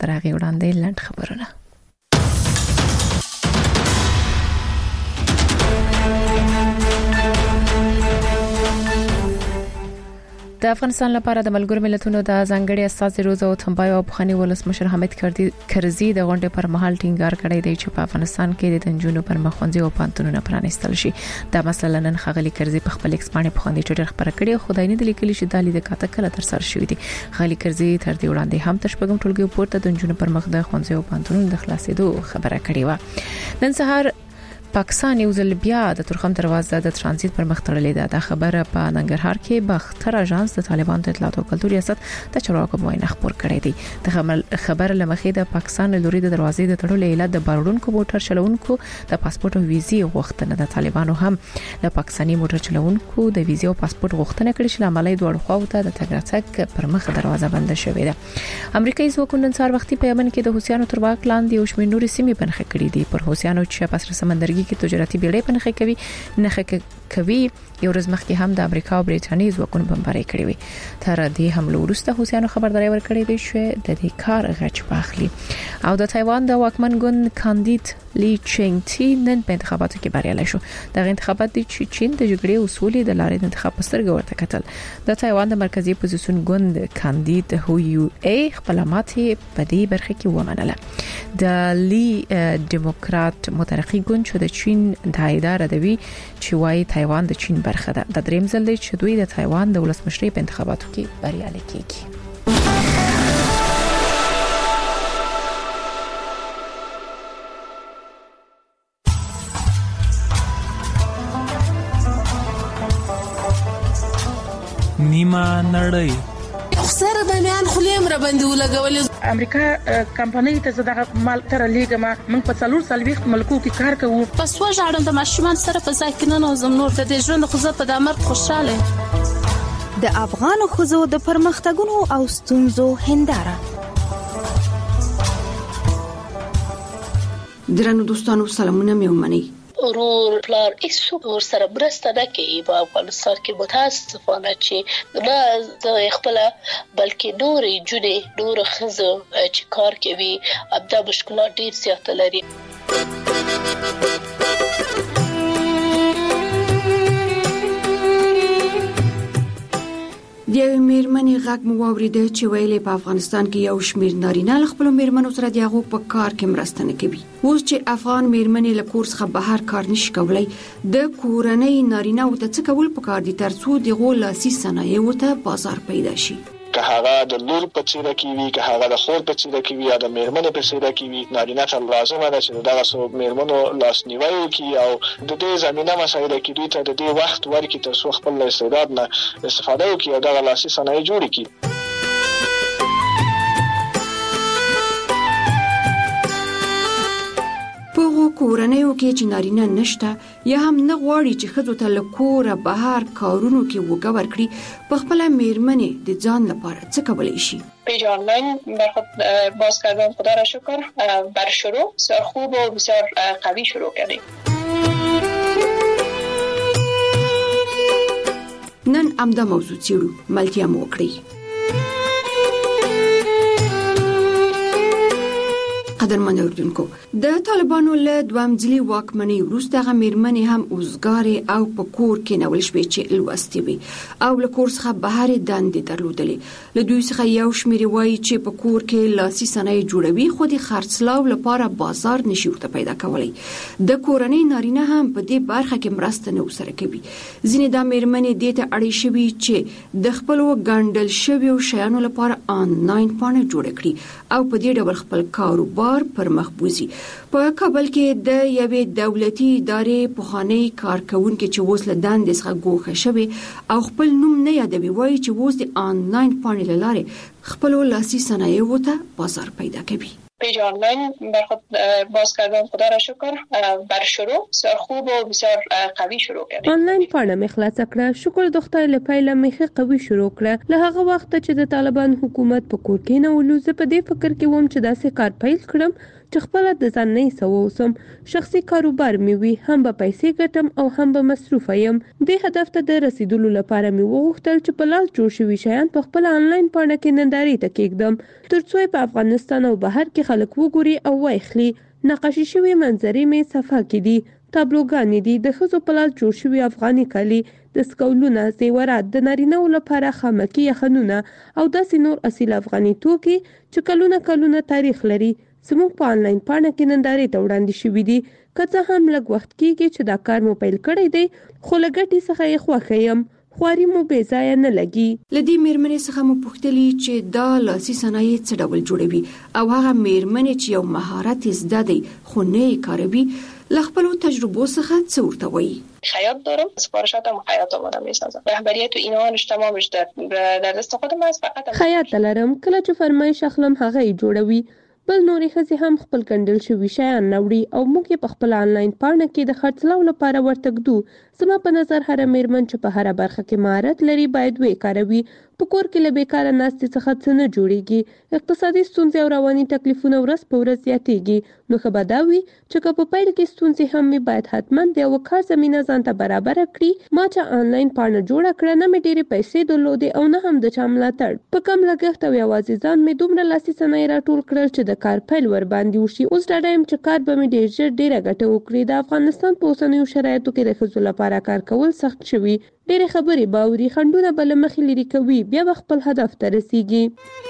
تر هغه وړاندې لنډ خبرونه. د افغانستان لپاره د ملګرو ملتونو د ځانګړي استازي روزا او تنبایو او بخاني ولسمشر حامد کرزي د غونډې پر مهال ټینګار کړی دی چې په افغانستان کې د نجونو پر مخونځي او پانتونونه پرانیستل شي. دا مسله نن خغلی کرزي په خپل ایکس باندې په خوندې ټوټر خبره کړې، خدای نه د لیکلي چې د لیدل کاته کله تر سره شوې دي. خغلی کرزي تر دې وړاندې هم تشپګم ټولګي پورته د نجونو پر مخ د خونځي او پانتونونو د خلاصېدو خبره کړې و. نن سهار پاکستان یو ځل بیا د ترخم دروازه د ترانزیت پر مخ تړلې ده. د خبره په ننګرهار کې باختر اژانس د طالبان د اطلاعات او کلتور ریاست د چارواکو موینه خبر کړی دی. د خبر لمخې د پاکستان لوري د دروازې د تړلو علت د باروډونکو موټر چلوونکو د پاسپورت او ویزې غوښتنه ده. طالبانو هم د پاکستاني موټر چلوونکو د ویزې او پاسپورت غوښتنه کړې چې عملی دوه خواو ته د تګ راتګ پر مخ دروازه بند شوې ده. امریکایي ځواکونو نن سهار وختي په یمن کې د حوثیانو تر واک لاندې یو شمېر نورې سیمې بنخښه کړې دي. پر حوثیانو چې په سمندرګي کې تجارتي بیړۍ پنځه کوي یو ورځ مخکې هم د امریکا او برېټانیا ځواکونو بمباري کړې وي. تر دې حمله وروسته حوثیانو خبرداري ورکړې ده چې د دې کار غچ واخلي. او د تایوان د واکمن ګوند کاندید لی چینګ تی نن په انتخاباتو کې بریالی شو. د انتخابات د چین د جګړې اصولي د لارې د انتخاب پسترګ ورته کتل. د تایوان د مرکزی اپوزیسیون ګوند کاندید هو یو ای خپل ماتې په دې برخه کې ومنله. د لی ډیموکرات مترقی ګوند چې د چین د اداره دوی چې وايي تایوان د چین برخه ده. د دریم ځل دی چې دوی د تایوان د ولسمشرۍ په انتخاباتو کې بریالي کیږي. نیمه نړۍ سره د میان خلیم را باندې ولګولې. امریکا کمپنۍ ته زداغه مال تر لیګه ما من په 4 ملکو کې کار کوو. پس وژاړم د ماشومان سره په ځای کې نه نوزم نور د ژوند خو زه په دامر خوشاله. د افغان خوځو د پرمختګونو او ستونزو هنداره. درنو دوستانو سلامونه مې ومنئ. ورور پلار ایسو ور سره برسته نه کوي په افغانستان کې متاسفانه چې نه د خپل بلکې نور جنې نور خزو چې کار کوي ابدا مشکلات ډیر زیات لري. د میرمنې غږ مو واوریده چې ویلې په افغانستان کې یو شمېر نارینه له خپل میرمنو سره د هغو په کار کې مرسته نه کوي. اوس چې افغان میرمنې له کور څخه بهر کار نشي کولای، د کورنۍ نارینه او ته څه کول پکار دي ترڅو دغه لاسي صنایعو ته بازار پیدا شي. که هغه د لور په څیر کې وي، که هغه د خور په څیر کې وي، یا د میرمنې په څیر کې وي، نارینه ته لازمه ده چې دغه څو میرمنو لاسنیوي وکړي او د دې زمينه مسایل کې دوی ته د دې وخت ورکړي ترڅو خپل استعداد نه استفاده وکړي او دغه لاسي صنایع جوړ کړي. کورنیو کې چې نارینه نشته یا هم نه غواړي چې ښځو ته له کوره بهر کارونو کې وګه ورکړي، په خپل میرمنې د ځان لپاره څه کولی شي؟ پیج آنلاین بر خود باز کردم. خدا را شکر بر شروع بسیار خوب و بسیار قوی شروع کردیم. نن امدا موضوع چیرو ملتیا مو وکړي. قدرمن اوردونکو، د طالبانو له دوام ځلي واکمنۍ وروسته هغه میرمنې هم اوزګارې او په کور کې نول شوې چې لوستې وي او له کور څخه بهر دندې درلودلې. له دوی څخه یو شمېر وایي چې په کور کې لاسي صنایع جوړوي خو د خرڅلاو لپاره بازار نشي ورته پیدا کولی. د کورنۍ نارینه هم په دې برخه کې مرسته نه وسره کوي. ځینې دا میرمنې دې ته اړې شوي چې د خپلو ګنډل شویو شیانو لپاره آنلاین پاڼه جوړه کړي او په دې ډول خپل کاروبار پر مخ بوزي. په کابل کې د یوې دولتي ادارې پخوانی کارکونکو چې اوس له دندې څخه ګوښه شوی او خپل نوم نه یادوي وایي چې اوس د آنلاین پاڼې له لارې خپل لاسي صنایعو ته بازار پیدا کوي. پیج آنلاین بر خود باز کردم. خدا را شکر بر شروع بسیار خوب و بسیار قوی شروع کردیم. آنلاین پاڼه مې خلاصه کړه. شکر د خدای له پیله مې قوي شروع کړه. له هغه وخت چې د طالبان حکومت په کور کې نه ولو، زه په دې فکر کې وم چې داسې کار پیل کړم چې خپل د ځان نه سووسم. شخصي کاروبار مې وي، هم به پیسې ګټم او هم به مصروف یم. دې هدف ته د رسیدلو لپاره مې وغوښتل چې په لاس جوړ شوي شیان په خپل آنلاین پاڼه کې نندارې ته کېږدم، ترڅو په افغانستان او بهر کې خلک وګوري او واخلي. نقاشي شوي منظرې مې صفحه کې دي، تابلوګانې دي، د ښځو په لاس جوړ شوي افغاني کالي، دستکولونه، زیورات، د نارینه‌و لپاره خامکي یخنونه او داسې نور اصیل افغاني توکي چې کلونه تاریخ لري زموږ په آنلاین پاڼه کې نندارې ته وړاندې شوي دي. که څه هم لږ وخت کېږي چې دا کار مو پیل کړی دی، خو له ګټې څخه یې خوښه یم. خواري مو بې ځایه نه لګي. له دې مېرمنې څخه مو پوښتلي چې دا لاسي صنایع څه ډول جوړوي او هغه مېرمنې چې یو مهارت یې زده دی خو نه یې کاروي، له خپلو تجربو څخه څه ورته وایي. خیاط دارم، سفارشاتم خیاط آمادم میسازم. رهبریت و اینهانش تمامش در دست خودم است. فقط خیاط لرم، کله چې فرمایش اخلم هغه یې جوړوي. بل نورې ښځې هم خپل کنډل شوي شیان راوړي او موږ یې په خپل آنلاین پاڼه کې د خرڅلاو لپاره ورته ږدو. زما په نظر هره مېرمن چې په هره برخه کې مهارت لري باید ویې کاروي. په کور کې له بیکاره ناستې څخه څه نه جوړیږي. اقتصادي ستونزې او رواني تکلیفونه ورځ په ورځ زیاتېږي. نو ښه به دا وي چې که په پیل کې ستونزې هم مې باید حتما د یوه کار زمینه ځان ته برابره کړي. ما چې آنلاین پاڼه جوړه کړه، نه مې ډېرې پیسې درلودې او نه هم د چا ملاتړ. په کم لګښت او یوازې ځان مې دومره لاسي صنایع راټول کړل چې د کار پیل ورباندې وشي. اوس ډاډه یم چې کار به مې ډېر ژر ډېره ګټه وکړي. د افغانستان په اوسنیو شرایطو کې د ښځو لپاره کار کول سخت شوي. ډېرې خبرې باوري، خنډونه به له مخې لرې کوي، بیا به خپل هدف ته رسیږي.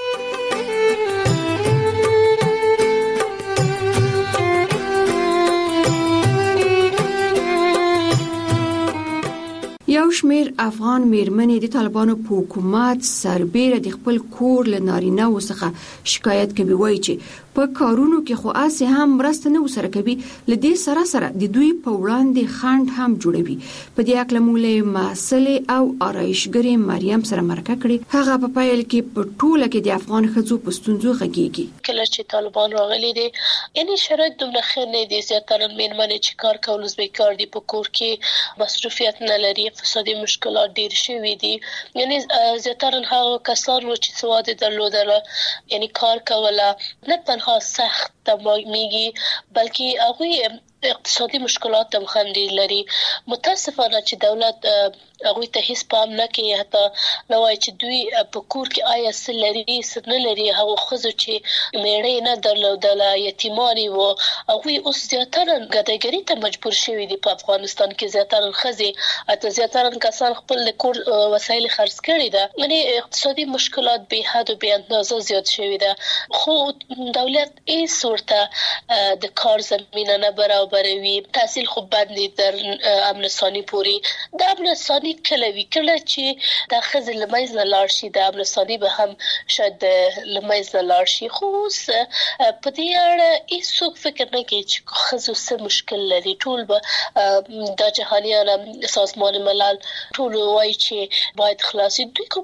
یو شمیر افغان مېرمنې د طالبانو په حکومت سربېره د خپل کور له نارینه‌و څخه شکایت کوي، وایي چې په کارونو کې خو اسې هم مرسته نه ورسره کوي. له دې سره د دوی په وړاندې خنډ هم جوړوي. په دې اړه موږ له مسلې او آرایشګرې مریم سره مرکه کړې. هغه په پیل کې په ټوله کې د افغان ښځو په ستونزو غږیږي. کله چې طالبان راغلي دي، یعنی شرایط دومره ښه نه دي. زیاتره مېرمنې چې کار کول بیکار دي، په کور کې مصروفیت نه لري، اقتصادي مشکلات ډېر شوي دي. یعنی زیاتره هغه کسان چې سواد درلودله، یعنی کار کوله، نه تنها سخت تمامیږي بلکې هغه اقتصادي مشکلات هم ډېر لري. متاسفانه چې دولت هغه ته هیڅ پام نه کوي. حتی نوای چې دوی په کور کې آیا څه لري څه نه لري. هغه ښځو چې میړه نه درلودله، یتیمانې وو، هغه اوس زیاتره ګډوډۍ ته مجبور شوي دي. په افغانستان کې زیاتره ښځې، حتی زیاتره کسان خپل کور وسایل خرڅ کړي ده. یعنی اقتصادي مشکلات به حد و به اندازه زیات شوي ده. خو دولت هیڅ ورته د کار زمینه نه برابروي. تحصیل خو باندې در امن ثاني پوری د امن ثاني کلوي کله چې د ښځې لمایز نه لاړ شي، د امن ثاني به هم شاید لمایز نه لاړ شي. خو اوس په دې اړه هیڅوک فکر نه کوي چې ښځو څه مشکل لري. ټول به د جهانیان سازمان ملل ټول وایي چې باید خلاصي. دوی کوم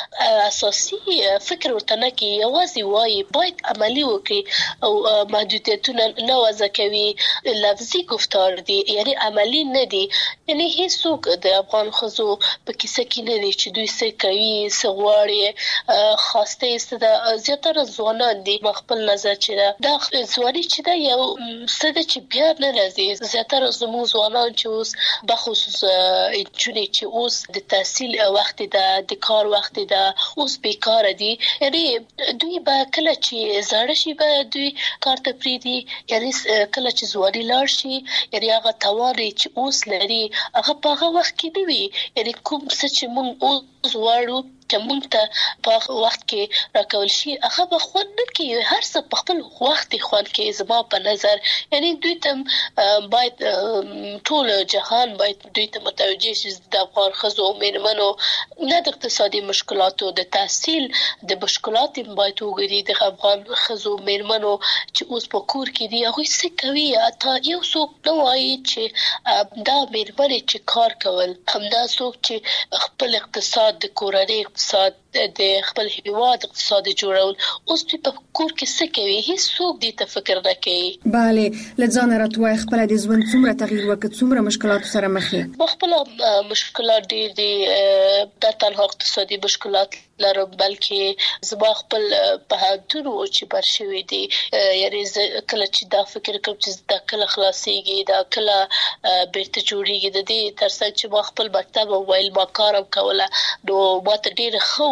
اساسي فکر ورته نه کوي، یوازې وایي باید عملی وکړي او محدودیتونه نه وضع کوي. لفظي گفتار دي، یعنی عملی نه دي. یعنی هیڅوک د افغان ښځو په کیسه کې نه دي چې دوی څه کوي، څه غواړي. خواسته است د زیاتره ځوانان دي. خپل نظر چې دا ځواني چې دا یو څه د چې بیا نه راځي. زیاتره زموږ ځوانان چې اوس بخصوص جونې چې اوس د تحصیل وخت ده، د کار وخت ده، اوس بیکار دي. یعنی دوی به کله چې زاړه شي به دوی کار ته پریدي. یعنی کله چې ځواني لاړ شي، یعنی هغه توان چې اوس لري هغه په هغه وخت کې نه وي. یعنی کوم څه چې موږ اوس غواړو چې موږ ته په وخت کې راکول شي هغه به خوند نه کوي. هر څه په خپل وخت خوند کوي زما په نظر. یعنی دوی ته باید ټول جهان باید دوی ته متوجه شي د افغان ښځو او مېرمنو نه د اقتصادي مشکلاتو، د تحصیل د مشکلاتو باید وګوري. د افغان ښځو مېرمنو چې اوس په کور کې دي هغه څه کوي. تا یو څوک نه وایي چې دا مېرمنې چې کار کول، همدا څوک چې خپل اقتصاد د کورنۍ اقتصاد د خپل هیواد اقتصاد جوړول. اوس په کور کې څه کوي؟ هیڅ څوک دې ته فکر نه کوي. bale لځان راتوي خپل د ژوند څومره تغییر وکړ، څومره مشکلات سره مخ یې. خپل مشکلات ډېر دي، د تنها اقتصادي مشکلات لرم، بلکې زما خپل په هدونو چې برشوي دي. یعنی کله چې دا فکر کوم چې دا کله خلاصيږي، دا کله بیرته جوړیږي، د دې ترڅنګ چې ما خپل مکتب او ویل ما کارم کوله، نو ماته ډېر خو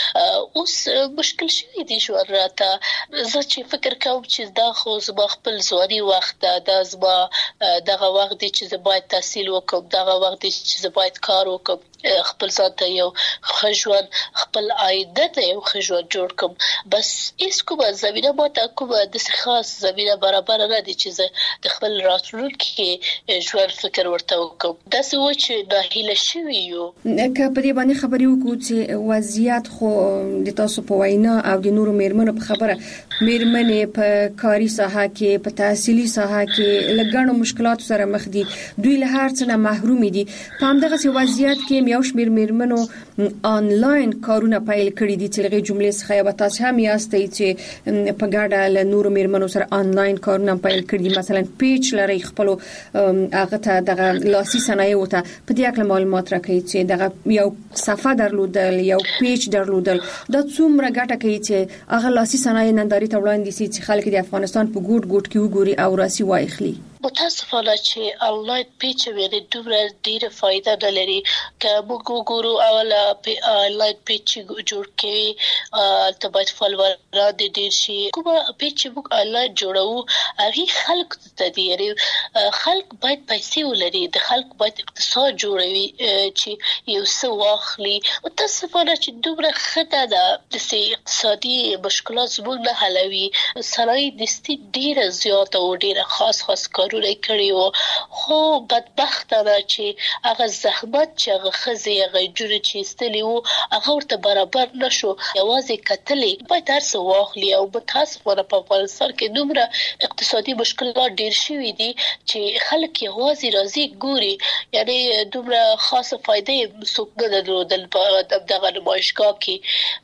اوس مشکل شوی دي ژوند راته. زه چې فکر کوم چې دا خو زما خپل ځواني وخت دا زما دغه وخت دی چې زه باید تحصیل وکړم، دغه وخت دی چې زه باید کار وکړم، خپل ځان ته یو ښه ژوند، خپل عائده ته یو ښه ژوند جوړ کړم. بس هیڅ کومه زمینه ماته کومه داسې خاص زمینه برابر نه دي چې زه د خپل راتلونکي ژوند فکر ورته وکړم. داسې و چې ناهیله شوي یو. که په دې باندې خبرې وکړو چې وضعیت خو د تاسو په وینا او د نورو میرمنو په خبره، میرمنې په کاري ساحه کې، په تحصیلي ساحه کې لږ مشکلات سره مخ دي، دوی له هر څه نه محروم دي. په همدغه وضعیت کې یو شمېر میرمنو آنلاین کارونه پیل کړی دي چې لږه جملې څخه یا تاسو هم یاستئ چې په ګډه له نورو میرمنو سره آنلاین کارونه پیل کړی، مثلا پیج لري خپل هغه ته دغه لاسي صنایع وته په دې اړه معلومات راکړي چې دغه یو صفحه درلودل، یو پیج درلودل، دا څومره ګټه کوي چې هغه لاسي صنایع ننداري ته وړاندې شي چې خلک د افغانستان په ګوټ ګوټ کې وګوري او راسي واخلي. متاسفانه چې آنلاین پیج ویل دومره ډیره فائدہ نه لري. که موږ وګورو اوله آنلاین پیج جوړ کړي ته باید فالووران دي ډیر شي. کومه پیج چې موږ آنلاین جوړو هغه خلک ته دی، خلک باید پیسې ولري، د خلک باید اقتصاد جوړوي چې یو څه واخلي. متاسفانه چې دومره خطه ده د اقتصادي مشکلات زموږ نه حلوي. صنایع دستي ډیره زیاته او ډیره خاص کارونه کړی وو، خو بدبختانه چې هغه زحمت چې هغه خزي هغه جوړ چې استلی وو هغه ورته برابر نشو. یوازې کتلې باید هر څه واخلي او متاسفانه په افغانستان کې دومره اقتصادي مشکلات ډیر شوي دي چې خلک یوازې راځي ګوري. یعنی دومره خاصه فائدې څوک نه درلودل په دغه نمایشګاه کې.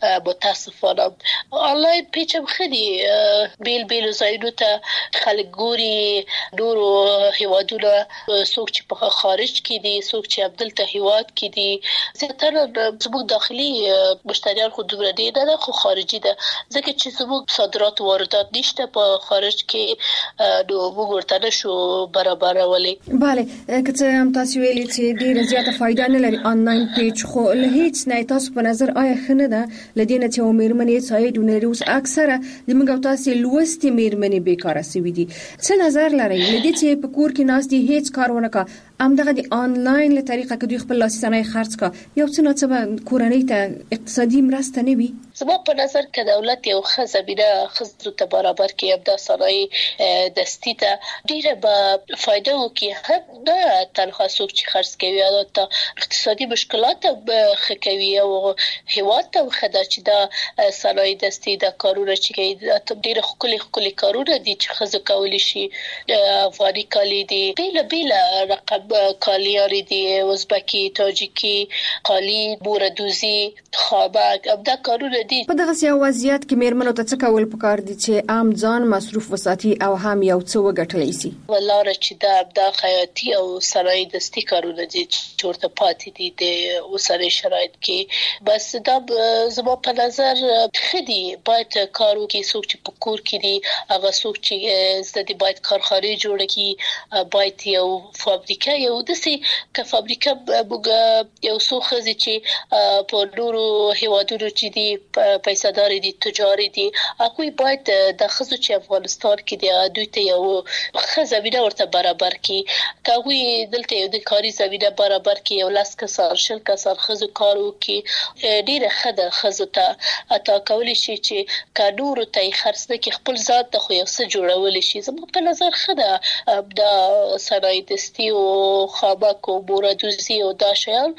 متاسفانه آنلاین پیج هم خدي بیل ځایونو ته خلک ګوري، نورو هیوادونه، څوک چې په خارج کې دي، څوک چې عبدالته هیواد کې دي. زیاتره زموږ داخلي مشتریان خو دومره دي نه، خو خارجي ده، ځکه چې زموږ صادرات و واردات نشته په خارج کې، نو موږ ورته نشو برابرولای. bale که څه هم تاسو ویلي چې ډیره زیاته فائدہ نه لري آنلاین پیج، خو له هیڅ نه تاسو په نظر آیا خنه ده لدینه چې میرمنې سایډونه لري؟ اوس اکثره د موږ تاسو لوستي میرمنې بیکاره سوي دي. څه نظر لري لدې چې په کور کې ناس دي هیڅ کار ونه کا، همدغه د آنلاین له طریقه کې دوی خپل لاسي صنایع خرڅ کا، یو څه نه څه کورنۍ ته اقتصادي مرسته نه وي؟ زما په نظر کې دولت یو خزبینه خزو ته برابر کې ابدا صنایع دستی ته ډیره به فائدہ وکي. هم نه تنها څوک چې خرڅ کوي البته اقتصادي مشکلات به کوي او هیواد ته خدای چې دا صنایع دستی دا کارونه چې کوي ډیره خولي کارونه دي چې خزو کولی شي. افغاني کالی دي، بیل رقم کالیاری دي، ازبکی، تاجیکی، قالی، بوردوزی، خابک، ابدا کارونه دي. په دغه سیاسي وضعیت کې میرمنو ته څه کول پکار دي چې عام ځان مصروف وساتي او هم یو څه وګټلی شي؟ ولاره چې دا ابدا خیاطي او صنایع دستی کارونه دي چې ورته پاتې دي د اوسنۍ شرایط کې. بس دا زما په نظر خدي باید کارو کې څوک چې په کور کې دي، هغه څوک چې زده باید کارخانه جوړ کړي، باید یو فابریکه، یو دسي که فابریکه بوګه یو څو خزي چې په نورو هیوادونو چې دي پیسادار دي، تجاري دي، هغه باید د خزو چې افغانستان کې دي دوی ته یو خزمینه ورته برابر کړي. کوي دلته یو د کاري زمينه برابر کړي، یو لاس کسان شل کسان خزو کارو کې ډیره خده خزو ته اتا کولی شي چې کانورو ته خرڅنه کې خپل ذات ته خو یو څه جوړول شي. زموږ په نظر خده دا صنایع دستی او خابک او بوردوزی او دا شیان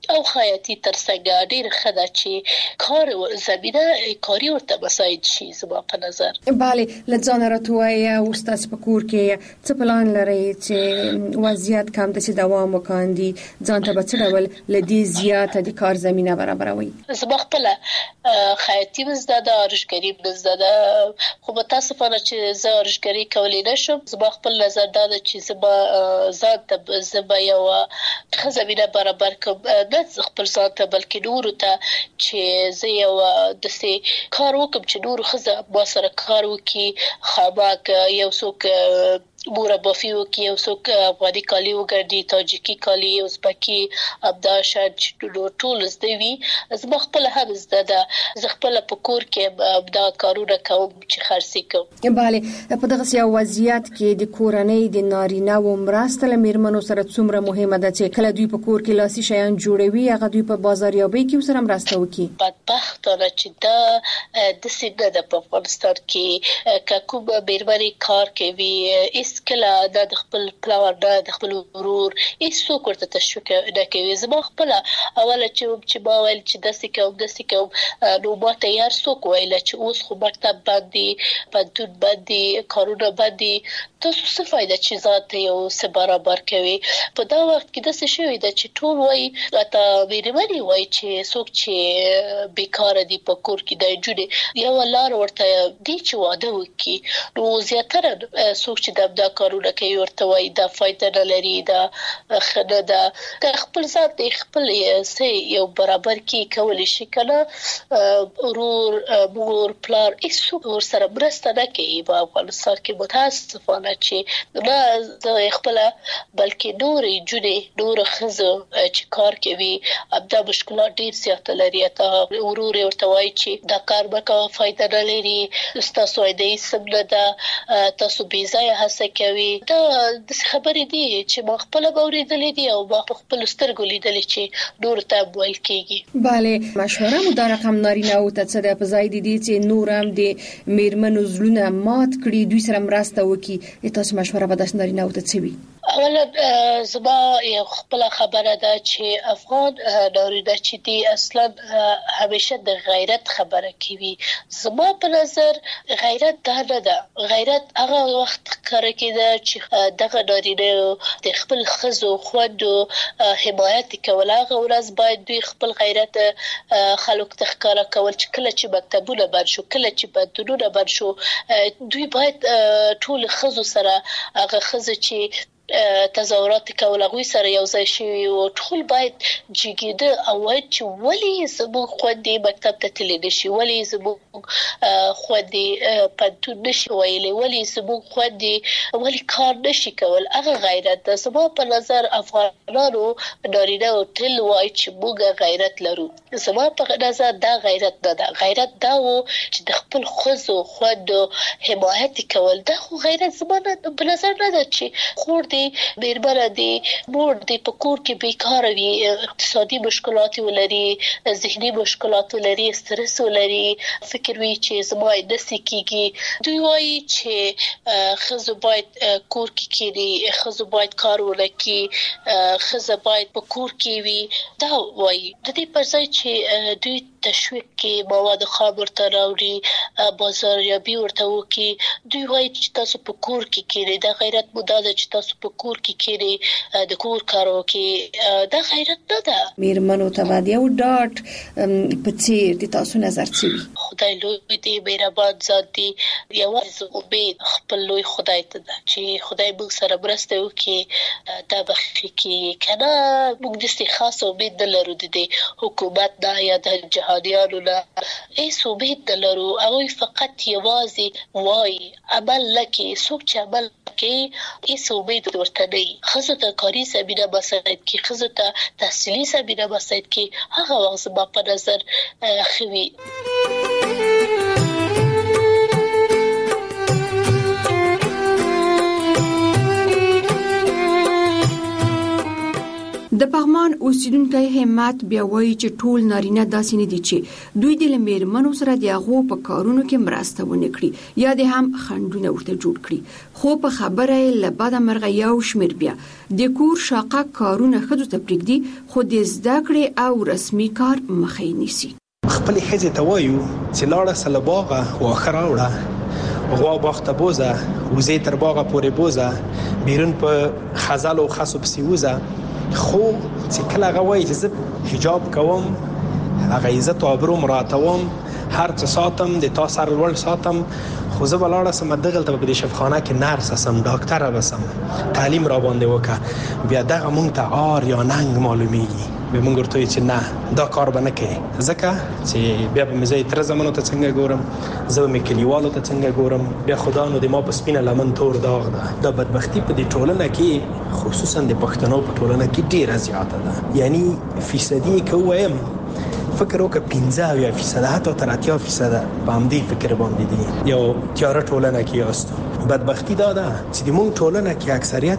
او خیاطي ترڅنګ ډیر خدا چې کار زمينه کاری ورته مساعد شي زما په نظر. bale لځان راتوي او استاد په کور کې څه پلان لري چې وضعیت کم د دوام وکاندي ځان ته به ډول لدی زیاته د کار زمينه برابروي. زما خپل خیاطي مزده رشګری مزده خو متاسفانه چې زه رشګری کولای نشم. زما خپل نظر دا چې زما ذات ته زما یو خزمینه برابر کوم نه خپل ذات ته بلکې نور ته چې زه یو د سي کار وکم چې نور خزه ما سره کار وکي خامک یو څوک مربافیو کې یو څوک افغاني کالي وګرځي تاجیکي کالي ازبکی ابداشت ټول زدوي. زما خپل هم زده زه خپل په کور کې دا کارونه کوم چې خرڅي کوم. bale په دغه یو وضعیت کې د کورنۍ د نارینه و مرسته لمرمنو سره څومره مهمه ده چې کله دوی په کور کې لاسي شیان جوړوي هغه دوی په بازاریابۍ کې سره مرسته وکړي. بدبختانه چې دا د سیده د په افغانستان کې کوم بیرمنی کار کوي کله د خپل پلاور د خپل ورور هیڅ ورته تشویق نه کوي. زما خپل اوله چې ما ویل چې د سکه نو ما تیار څوک ویل چې اوس خو مکتب باندې پدون باندې کارونه باندې تاسو څه فائدہ چې ذات یو څه برابر کوي. په دا وخت کې د څه شوی د چې ټول وای اته بیرمنی وای چې څوک چې بیکاره دي په کور کې د جوړي یو لار ورته دي چې واده وکي نو زیاتره څوک چې د کارونه کوي ورته وای دا فائدہ نه لري دا خنه دا خپل ذات خپل سي یو برابر کی کول شي کنه ورور مور پلار هیڅ ور سره مرسته نه کوي په افغانستان کې متاسفانه چې نه خپل بلکې نور جوړي نور خزه چې کار کوي ابدا مشکلات ډیر زیات لري ته ورور ورته وای چې دا کار به کوم فائدہ نه لري تاسو دې سم نه دا تاسو بي ځای هڅه کوي. دا د خبرې دي چې ما خپل اوریدلې دي او ما خپل سترګو لیدلې چې نور ته ویل کیږي. bale مشوره مو دا رقم نارینه او ته څه د پزای دي چې نور هم د میرمنو زلونه مات کړي دوی سره مرسته وکي. تاسو مشوره به د نارینه او ته څه وي؟ اولا زما یو خپل خبره ده چې افغان نارینه چې دي اصلا همیشه د غیرت خبره کوي. زما په نظر غیرت دا نه ده. غیرت هغه وخت کار کېده چې دغه نارینه د خپل خزو خوندو حمایت کول. هغه ورځ باید دوی خپل غیرت خلک ته ښکاره کول چې کله چې مکتبونه بند شو کله چې بندونه بند شو دوی باید ټول خزو سره هغه خزه چې تظاهرات کول غوي سره یو ځای شي او ټول باید جګیده او چې ولی زموږ خوندې مکتب ته تللی نشي ولی زموږ خوندې پنتون نشي ویلي ولی زموږ خوندې ولی کار نشي کول. هغه غیرت ده. زما په نظر افغانانو نارینه او تل وای چې موږ غیرت لرو. زما په نظر دا غیرت نه ده. غیرت دا و چې د خپل خزو خوندو حمایت کول. دا خو غیرت زما په نظر نه ده چې خور بیربره دي مور دي په کور کې بیکاره وي اقتصادي مشکلات ولري ذهني مشکلات ولري سترس ولري فکر وي چې زما د سکیږي دوی وایي چې خزو باید کور کې کېږي خزو باید کار ولکي خزه باید په کور کې وي. دا وایي د دې پر ځای چې دوی تشویق کې مواد خام ورته راوړي بازاریابي ورته وکي دوی وایي چې تاسو په کور کې کېږي. دا غیرت مو دا چې تاسو په کور کې کېږي د کور کارو کې. دا غیرت نه ده. میرمنو ته باید یو ډاټ په څیر د تاسو نظر څه وي؟ خدای لوی دی مهربان ذات دی. یوازې امید خپل لوی خدای ته ده چې خدای موږ سره مرسته وکړي دا بخښي کې کنه موږ د څه خاص امید نه لرو د حکومت نه یا د جهادیانو نه هیڅ امید نه لرو. هغوی فقط یوازې وایي عمل لکه څوک چې عمل کوي هیڅ امید ورته نه. خزو ته کاري زمینه مساعد کی خزو ته تحصیلي زمینه مساعد کی هغه وخت زما په نظر خوي. د پغمان طالبان اوسیدونکو همت بیا وایي چې ټول نارینه داسې نه دي چې دوی د میرمنو سره د هغو په کارونو کې مرسته ونه کړي یا د هم خنډونه ورته جوړ کړي، خو په خبره له بده مرغه یو شمېر بیا د کور شاقه کارونه ښځو ته پرېږدي، خو د زده کړې او رسمي کار مخه یې نیسي. خپلې ښځې ته وایو چې لاړه سه له باغه واښه راوړه، غوا باغ ته بوزه، وزې تر باغه پورې بوزه، بیرون په خزل او خسو پسې وزه. خو چې کله هغه وایي چې زه حجاب کوم، هغه عزت او ابرو مراتوم، هر څه ساتم، د تا سر لوړ ساتم، خو زه به لاړه سم دغلته په دې شفاخانه کې نرس سم، ډاکټره بسم، تعلیم را باندې وکړه، بیا دغه مونږ ته عار یا ننګ معلومیږي. به مونږ ورته چې نه دا کار به نه کوي، ځکه چې بیا به مې زه تر زمانو ته څنګه ګورم، زه به مې کلیوالو ته څنګه ګورم، بیا خدا نو د ما په سپینه لمن تور داغ ده. دا بدبختی په دې ټولنه کې خصوصا د پښتنو په ټولنه کې ډیره زیاته ده. یعنی فیصدي کې وایم فکر وکړه 15% حتی تر 80% په همدې فکر باندې دي. یو تیاره ټولنه کې یاست. بدبختی دا ده چې د مونږ ټولنه کې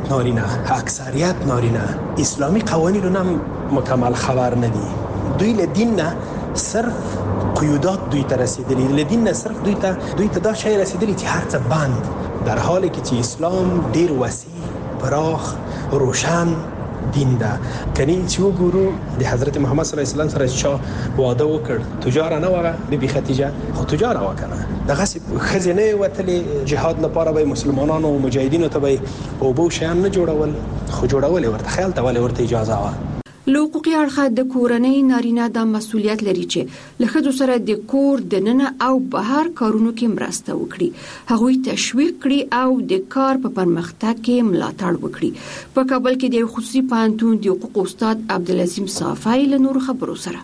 اکثریت نارینه اسلامي قوانینو هم مکمل خبر نه دي. دوی له دین نه صرف قیودات دوی ته رسیدلی، له دین نه صرف دوی ته دا شی رسیدلی چې هر څه بند، در حالی کې چې اسلام ډیر وسیع، پراخ، روشن دین ده. کني چې وګورو د حضرت محمد صلی الله علیه وسلم سره چې واده وکړ، تجار نه وغه بیبي خدیجه خو تجار وکړه، دغه خزینه وتلې جهاد لپاره به مسلمانانو او مجاهدینو ته به او بو شیان نه جوړول، خو جوړول ورته خیال ته ورته اجازه و. له حقوقي اړخه د کورنۍ نارینه د مسؤلیت لري چې له ښځو سره د کور دننه او بهر کارونو کې مرسته وکړي، هغوی تشویق کړي او د کار په پرمختګ کې ملاتړ وکړي. په کابل کې د خصوصي پوهنتون د حقوق استاد عبدالعظیم صافی له نورو خبرو سره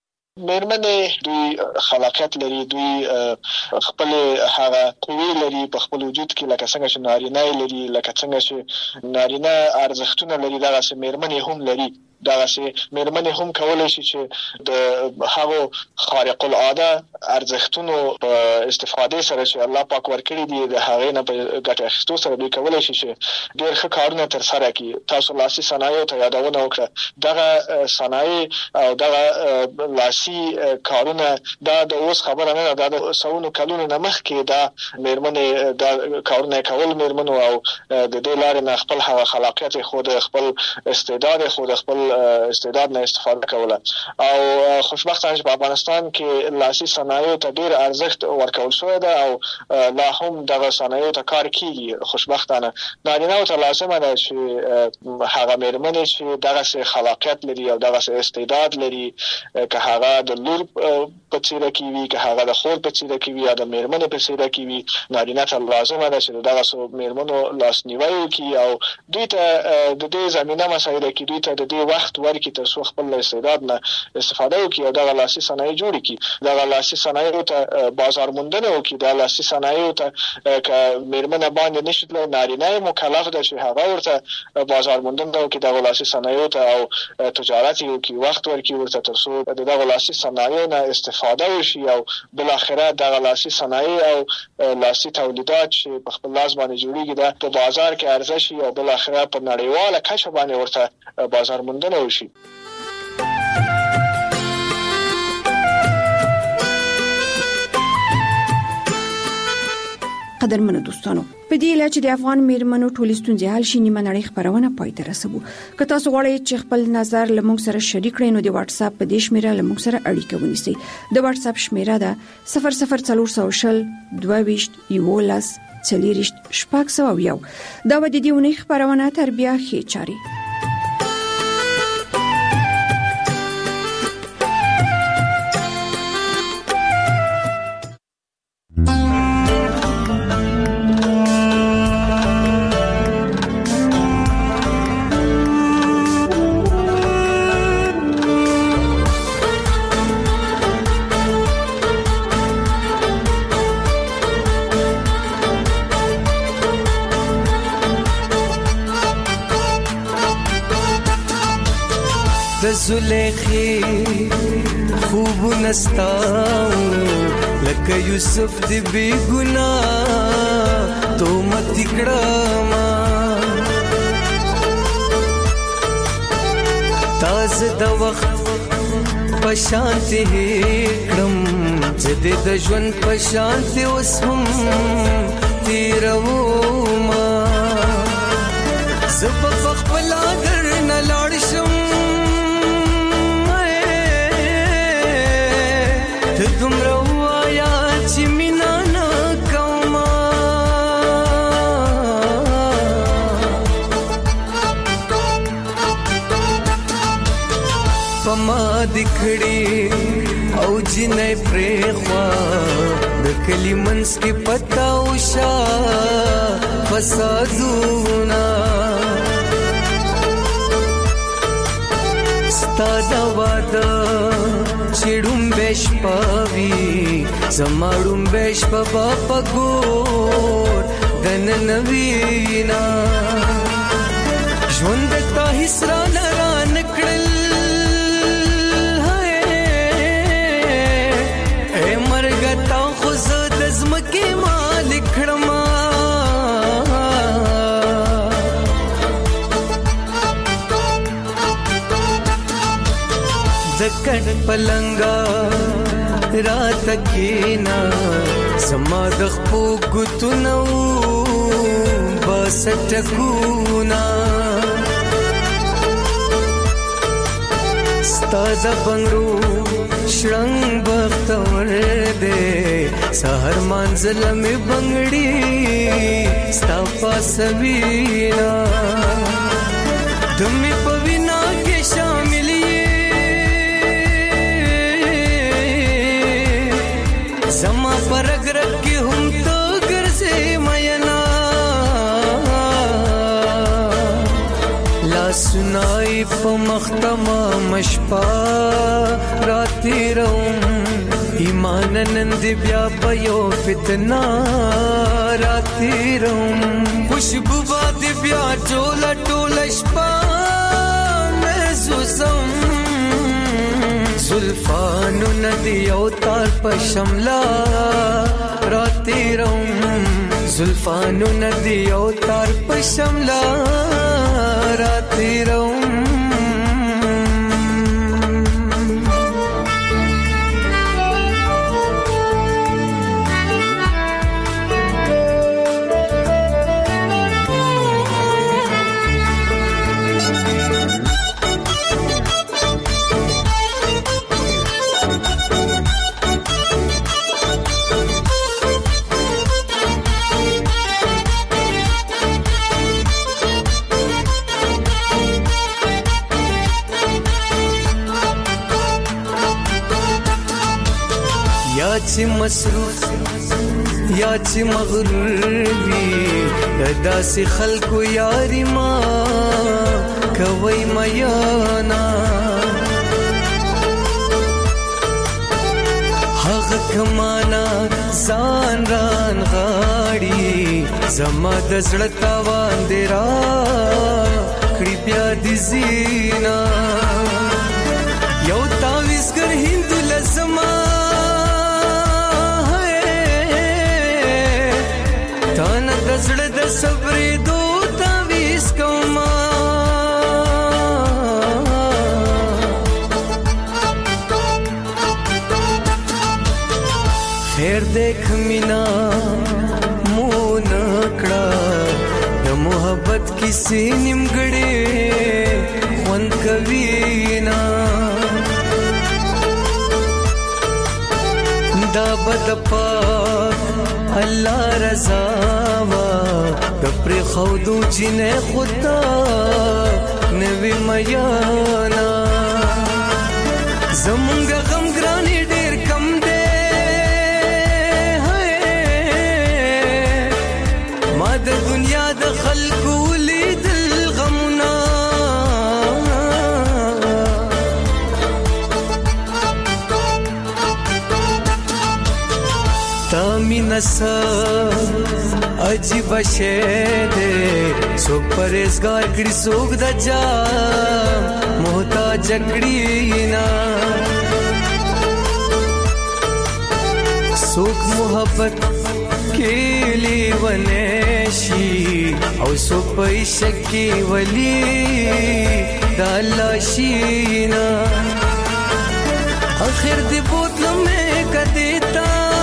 میرمنې دوی خلاقیت لري، دوی خپل هغه قوی لري په خپل وجود کې، لکه څنګه چې نارینه لري، لکه څنګه چې نارینه ارزښتونه لري، دغه سه میرمنې هم لري. دغه سه میرمنې هم کولای شي چې د هغه خارق العاده ارزښتونو په استفاده سره چې الله پاک ورکړي دي د هغه نه په ګټه اخیستو سره دوی کولای شي چې ډېر ښه کارونه تر سره کړي. تاسو لاسي صنایع ته یادونه وکړه، دغه صنایع او دغه لاسي کارونه دا د اوس خبره نه ده، د سونو کلونو نه مخکې دا میرمنې دا کارونه کول میرمنو او د دې لارې نه خپل هغه خلاقیت خود، خپل استعداد خود، خپل استعداد نه استفاده کوله. او خوشبختانه په افغانستان کې لاسي صنایع ته ډېر ارزښت ورکول شوی ده او لا هم دغه صنایع ته کار کیږي. خوشبختانه نارینه ته لازمه ده چې هغه میرمنې چې دغه خلاقیت لري او دغه استعداد لري، که هغه د لور په څیره کې وي، که هغه د خور په څیره کې وي یا د میرمنې په څیره کې وي، نارینه ته لازمه ده چې دغه میرمنو لاسنیوی وکړي او دوی ته د دې زمینه مسایل کې دوی ته د دې وخت ورکړي تر څو خپل استعداد نه استفاده وکړي او دغه لاسي صنایع جوړ کړي، دغه لاسي صنایع ته بازار موندنه وکړي. دغه لاسي صنایع ته که میرمنه باندې نشي تللی، نارینه مکلف ده چې هغه ورته بازار موندنه وکړي، دغه لاسي صنایع ته او تجارت وکړي، وخت ورکړي ورته تر څو دغه لاسي صنایع نه استفاده وشي او بل اخره دغه لاسي صنایع او لاسي تولیدات چې په خپل لاس باندې جوړیږي دا په بازار کې عرضه شي او بل اخره په نړیواله کچه باندې ورته بازار موندنه وشي. قدرمنو دوستانو، په دې اله چې د افغان میرمنو ټولې ستونزې حل شي، نیمه نړۍ خبرونه پای ته رسوو. که تاسو غواړئ چې خپل نظر له موږ سره شریک کړئ نو د واتس اپ په دې شمیره له موږ سره اړیکه ونیسئ. د واتس اپ شمیره ده 00400 22 11 40 601. دا و د دې ونې خبرونه تر بیا ښې چاري. زلیخی خوب نستاو لکه یوسف دی بی گناہ تو مت کړما تاز د وخت پشانتی کړم زده د ژوند پشانتی اوس هم تیرو ما زب خپل اگر نه لاړ شم ته دومره وایا چې مینا نه کومه پما دکھڑی او جنې پرېخوا د کلی منس کې پتا وشا فسادونا ستادا وادا چړم بش پاوی زماړم بش په پګور دن نوینا ژوند ته حسرا لران کړل مرګتا خو زد زمکه مالک کړما ذکر پلنګا رات کینا سما د خپو ګتنو بس ټکونا ستاد بنگرو شرنګ بختور دے سحر منزل میں بنگڑی ستا پاسوینا تمہیں پوینا کے شاملی زما پر اگرک کی ہم تو گر سے مینا لا سنائی پا مختما مشپا راتی روم ایمان نند بیا پیو فتنا راتی روم خوشبو باد بیا ٹولا ٹولا شپا محسوسم زلفانو ندی اوتار پا شملا راتی روم زلفانو ندی اوتار پا شملا راتی روم چې مصروف یا چې مغرور وي داسې خلکو یاري ما کوي میانا هغه کمانا ځان ران غاړي زما د زړه تاوان دی را کړي بیا دي زینا یو تاویزګر هندو لزما تانا دزړه د صبرې دو تاویز کوما خیر دیکھ مینا مون کړه د محبت کیسې نیمګړې خوند کوي نا دا بد پاک الله رضا وا د پر خودو جنې خدا نوی میانا زمونږ غم ګرانی ډیر کم دی ما د دنیا د خلکو لیدل غمنا نسا عجیب شے دے سوک پریزگار کڑی سوک دا جا محتاج کڑی نا سوک محبت کیلی ونیشی او سوک پیشکی ولی دلاشینا اخر دی بوتلو میں کدیتا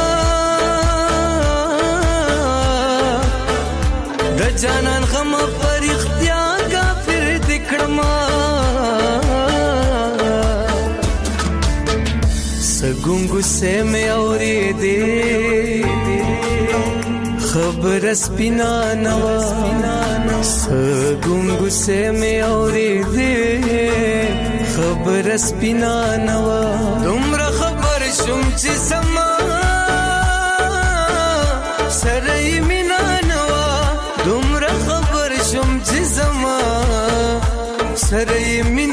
د جانان غم پر اختیار غافر دکړما سګونګو سے مې اورې دې خبر سپینا نوا سګونګو سے مې اورې دې خبر سپینا نوا دومره خبر شوم چې سما سره مینا دومره خبر شوم چې زما سره